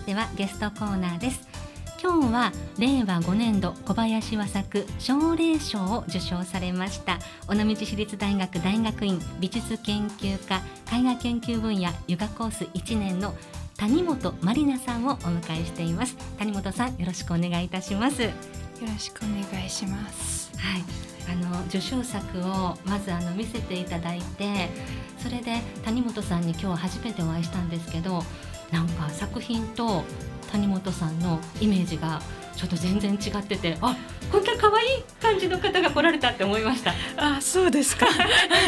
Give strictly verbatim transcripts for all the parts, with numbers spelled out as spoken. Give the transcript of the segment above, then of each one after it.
ではゲストコーナーです。今日はれいわごねんど小林和作奨励賞を受賞されました尾道市立大学大学院美術研究科絵画研究分野油画コースいちねんの谷本まりなさんをお迎えしています。谷本さん、よろしくお願いいたします。 よろしくお願いします。 はい、あの受賞作をまずあの見せていただいて、それで谷本さんに今日初めてお会いしたんですけど、なんか作品と谷本さんのイメージがちょっと全然違ってて、あ、こんな可愛い感じの方が来られたって思いました。 あ、そうですか。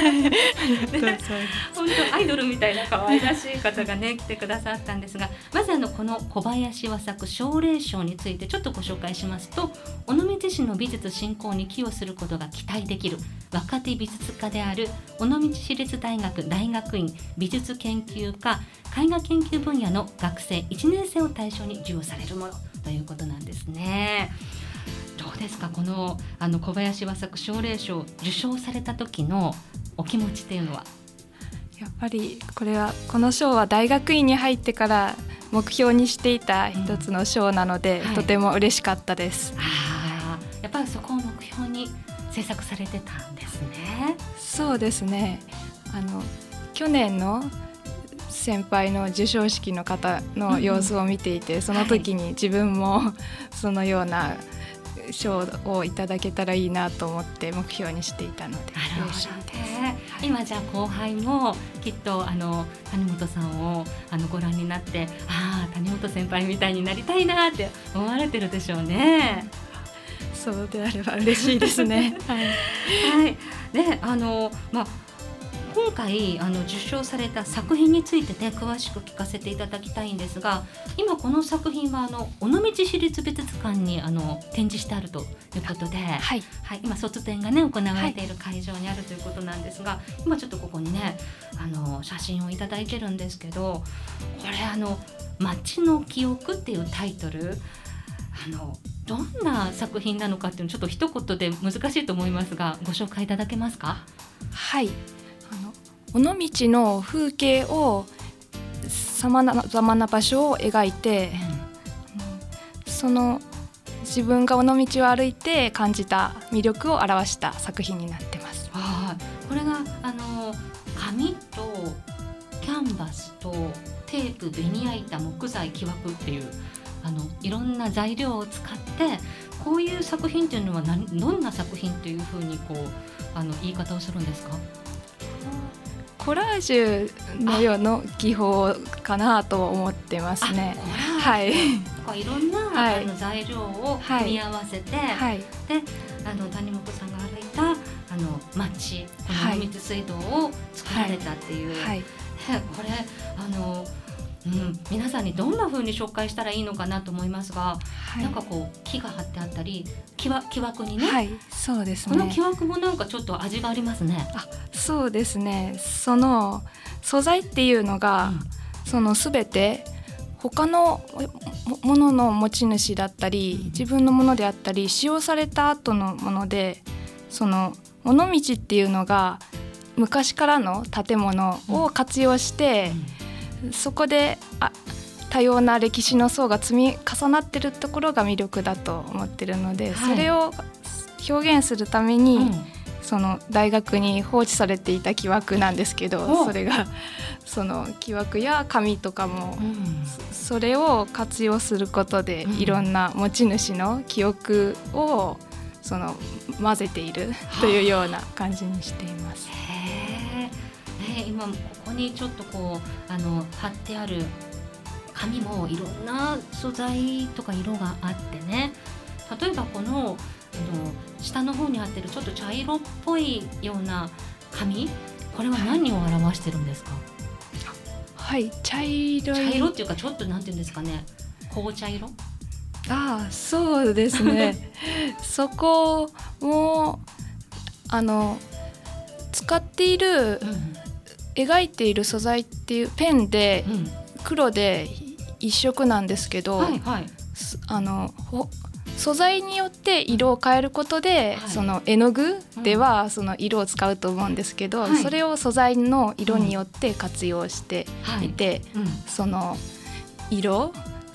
本当アイドルみたいな可愛らしい方がね来てくださったんですが、まずあのこの小林和作奨励賞についてちょっとご紹介しますと、尾道市の美術振興に寄与することが期待できる若手美術家である尾道市立大学大学院美術研究科絵画研究分野の学生いちねん生を対象に授与されるものということなんですね。どうですか、この、あの小林和作奨励賞を受賞された時のお気持ちっていうのは。 やっぱりこれはこの賞は大学院に入ってから目標にしていた一つの賞なので、うん、はい、とても嬉しかったです。 あ、やっぱりそこを目標に制作されてたんですね。 そうですね。あの去年の先輩の授賞式の方の様子を見ていて、うん、その時に自分もそのような賞をいただけたらいいなと思って目標にしていたので嬉しいです。 はい、今じゃあ後輩もきっとあの谷本さんをあのご覧になって、ああ谷本先輩みたいになりたいなって思われてるでしょうね。 そうであれば嬉しいですね。はい、 はい、であのまあ今回あの受賞された作品について、ね、詳しく聞かせていただきたいんですが、今この作品はあの尾道市立美術館にあの展示してあるということで、 はいはい、今卒展が、ね、行われている会場にあるということなんですが、はい、今ちょっとここにねあの写真をいただいてるんですけど、これあの街の記憶っていうタイトル、あのどんな作品なのかっていうのちょっと一言で難しいと思いますが、ご紹介いただけますか。 はい、尾道の風景をさまざまな場所を描いて、うん、その自分が尾道を歩いて感じた魅力を表した作品になってます。 はい、これがあの紙とキャンバスとテープ、ベニヤ板、木材、木枠っていうあのいろんな材料を使ってこういう作品っていうのは何どんな作品というふうにこうあの言い方をするんですか。 コラージュのような技法かなと思ってますね。 はい、いろんな、はい、あの材料を組み合わせて、はい、であの谷本さんが歩いたあの街、この尾道水道を作られたっていう、はいはい、これあの、うん、皆さんにどんな風に紹介したらいいのかなと思いますが、はい、なんかこう木が張ってあったり木わ木枠にね、 はい、そうですね。 この木枠もなんかちょっと味がありますね。 あ、そうですね。その素材っていうのが、うん、その全て他のものの持ち主だったり、うん、自分のものであったり使用された後のもので、その尾道っていうのが昔からの建物を活用して、うん、そこであ多様な歴史の層が積み重なっているところが魅力だと思っているので、はい、それを表現するために、うん、その大学に放置されていた木枠なんですけど、それがその木枠や紙とかも、うん、それを活用することで、うん、いろんな持ち主の記憶をその混ぜているというような感じにしています。 へー、ね、今ここにちょっとこうあの貼ってある紙もいろんな素材とか色があってね、例えばこの、あの下の方に貼ってるちょっと茶色っぽいような紙、これは何を表してるんですか。 はい、茶色い茶色っていうかちょっとなんていうんですかね、紅茶色。 ああ、そうですね。そこもあの使っている、うん、描いている素材っていうペンで、うん、黒で一色なんですけど、はいはい、あの素材によって色を変えることで、はい、その絵の具ではその色を使うと思うんですけど、はい、それを素材の色によって活用していて、うんはいうん、その色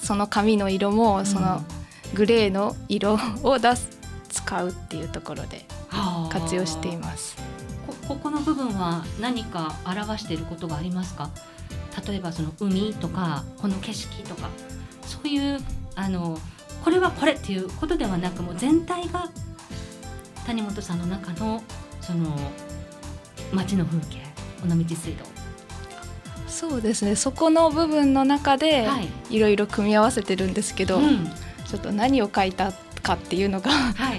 その紙の色もそのグレーの色を出す使うっていうところで活用しています。 こ, ここの部分は何か表していることがありますか？例えばその海とかこの景色とかそういうあのこれはこれっていうことではなく、もう全体が谷本さんの中のその街の風景、尾道水道。 そうですね、そこの部分の中でいろいろ組み合わせてるんですけど、 うん、 ちょっと何を描いたかっていうのが、はい、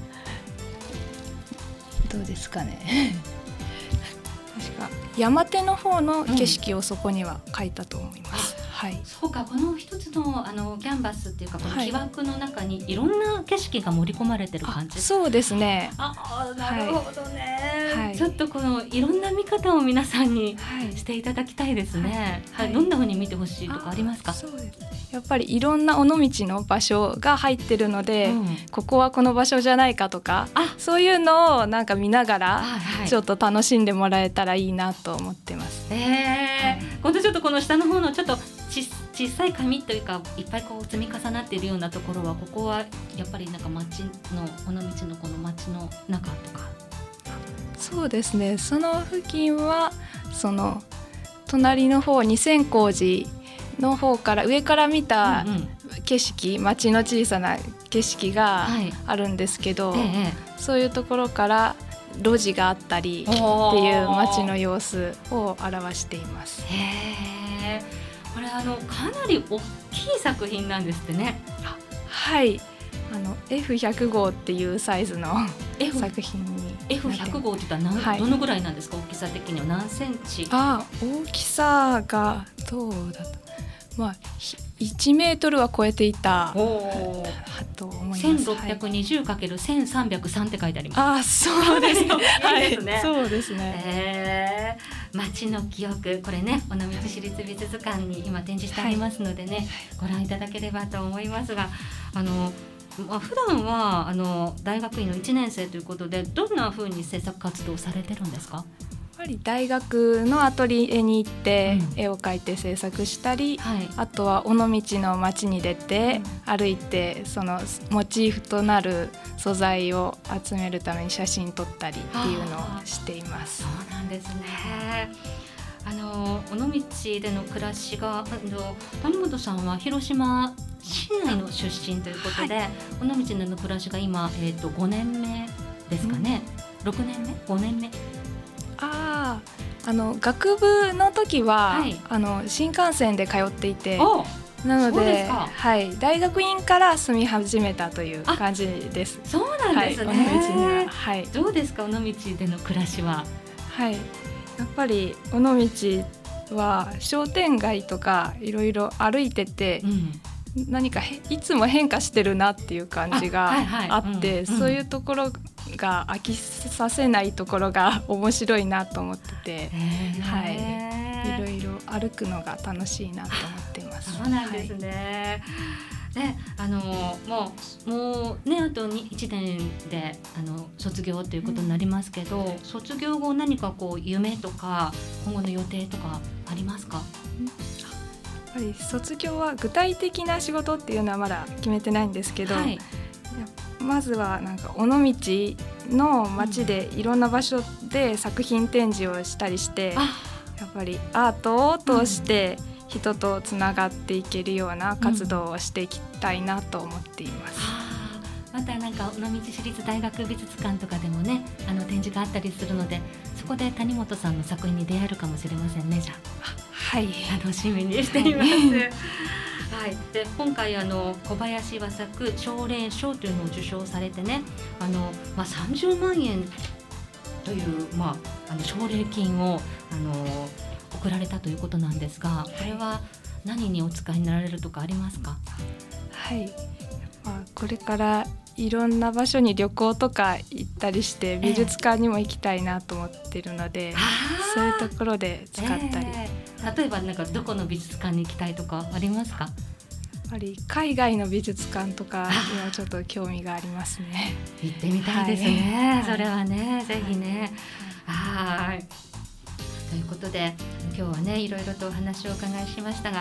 どうですかね確か山手の方の景色をそこには描いたと思います、うん、はい、 そうか、この一つ の, あのキャンバスっていうかこの木枠の中にいろんな景色が盛り込まれてる感じ。 そうですね。 あ、なるほどね、はい、ちょっとこのいろんな見方を皆さんにしていただきたいですね、はいはい、どんな風に見てほしいとかありますか？ そうです、やっぱりいろんな尾道の場所が入ってるので、うん、ここはこの場所じゃないかとか、そういうのをなんか見ながらちょっと楽しんでもらえたらいいなと思ってます。 えーはい、今度ちょっとこの下の方のちょっとち小さい紙というかいっぱいこう積み重なっているようなところは、ここはやっぱりなんか町の尾道のこの町の中とか。 そうですね、その付近はその隣の方に千光寺の方から上から見た景色、うんうん、町の小さな景色があるんですけど、はい、ええ、そういうところから路地があったりっていう町の様子を表しています。 へー、これあのかなり大きい作品なんですってね。 はい、あの エフひゃく 号っていうサイズの F? 作品にエフひゃく 号って言ったら何、はい、どのぐらいなんですか？大きさ的には何センチ？ あ、大きさがどうだった、まあ、いちメートルは超えていたと思います。 せんろっぴゃくにじゅうかけるせんさんびゃくさん って書いてあります。 あ、そうですねはい、そうですね、 えー、町の記憶、これね尾道市立美術館に今展示してありますのでね、はい、ご覧いただければと思いますが、あのまあ、普段はあの大学院のいちねん生ということでどんな風に制作活動されてるんですか？ やっぱり大学のアトリエに行って絵を描いて制作したり、うん、はい、あとは尾道の街に出て歩いてそのモチーフとなる素材を集めるために写真撮ったりっていうのをしています。 そうなんですね。あの尾道での暮らしが、あの谷本さんは広島市内の出身ということで、はい、尾道での暮らしが今、えー、とごねんめですかね、うん、ろくねんめごねんめ。 ああの学部の時は、はい、あの新幹線で通っていて、なの で, ではい、大学院から住み始めたという感じです。 そうなんですね、 はい、尾道には、はい、 どうですか尾道での暮らしは？ はい、やっぱり尾道は商店街とかいろいろ歩いてて、うん、何かいつも変化してるなっていう感じがあって、そういうところが飽きさせないところが面白いなと思ってて、はい、いろいろ歩くのが楽しいなと思っています。 そうなんですね、はい、であのもう、もうねあといちねんであの卒業ということになりますけど、うん、卒業後何かこう夢とか今後の予定とかありますか？ やっぱり卒業は具体的な仕事っていうのはまだ決めてないんですけど、はい、まずはなんか尾道の街でいろんな場所で作品展示をしたりして、うん、やっぱりアートを通して人とつながっていけるような活動をしていきたいなと思っています、 うん、またなんか尾道市立大学美術館とかでもねあの展示があったりするので、そこで谷本さんの作品に出会えるかもしれませんね。じゃあ、 はい、 楽しみにしています、はい、で今回あの小林和作奨励賞というのを受賞されてね、あの、まあ、さんじゅうまんえんという、まあ、あの奨励金をあの贈られたということなんですが、これは何にお使いになられるとかありますか？ はい、まあ、これからいろんな場所に旅行とか行ったりして美術館にも行きたいなと思ってるので、えー、そういうところで使ったり、えー、例えばなんかどこの美術館に行きたいとかありますか？ やっぱり海外の美術館とかにはちょっと興味がありますね。 行ってみたいですね、はい、それはね、ぜひね、はい、ということで今日はねいろいろとお話をお伺いしましたが、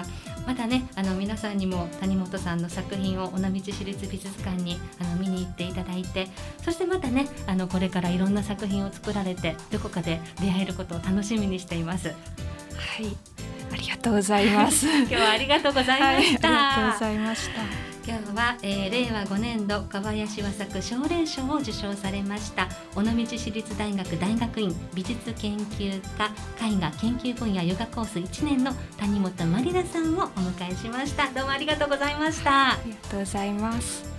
またねあの皆さんにも谷本さんの作品を尾道市立美術館にあの見に行っていただいて、そしてまたねあのこれからいろんな作品を作られてどこかで出会えることを楽しみにしています。 はい、ありがとうございます今日はありがとうございました、 はい、ありがとうございました。 今日は、えー、れいわごねんど小林和作奨励賞を受賞されました尾道市立大学大学院美術研究科絵画研究分野ヨガコースいちねんの谷本まりなさんをお迎えしました。どうもありがとうございました。 ありがとうございます。